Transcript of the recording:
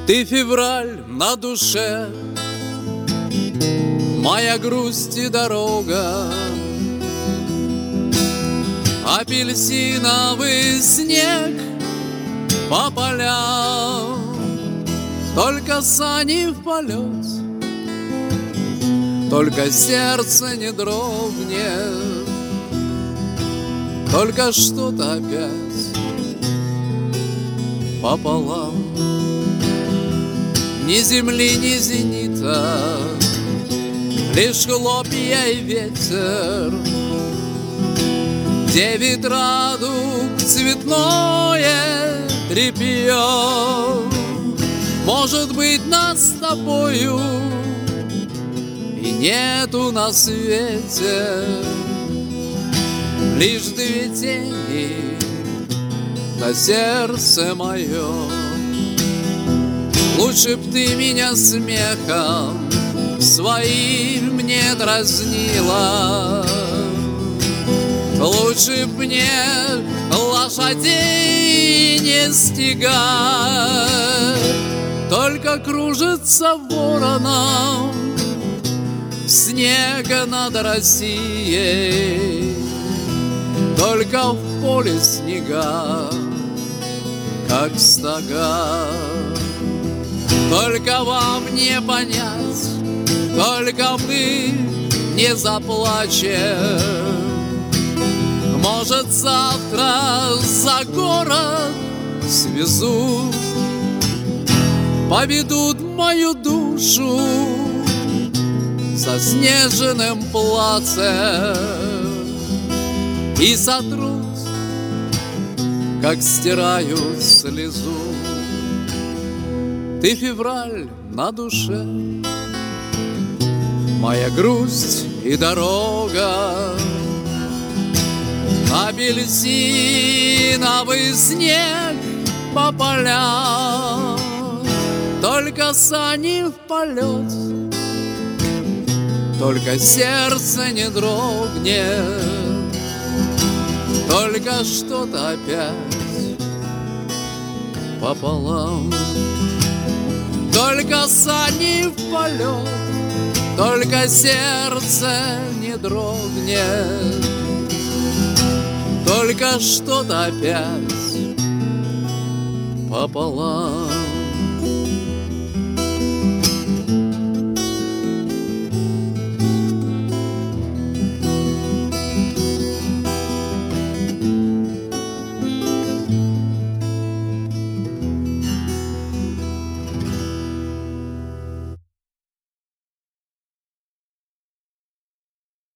Ты февраль на душе, моя грусть и дорога, апельсиновый снег по полям, только сани в полет, только сердце не дрогнет, только что-то опять пополам. Ни земли, ни зенита, лишь хлопья и ветер, девять радуг цветное тряпье. Может быть, нас с тобою и нету на свете, лишь две тени на сердце мое. Лучше б ты меня смехом своим мне дразнила, лучше б мне лошадей не стегать, только кружится вороном снега над Россией, только в поле снега, как стога. Только вам не понять, только вы не заплачете. Может, завтра за город свезут, поведут мою душу заснеженным плацем и сотрут, как стирают слезу. Ты февраль на душе, моя грусть и дорога, апельсиновый снег по полям, только сани в полет, только сердце не дрогнет, только что-то опять пополам. Только сани в полет, только сердце не дрогнет, только что-то опять пополам.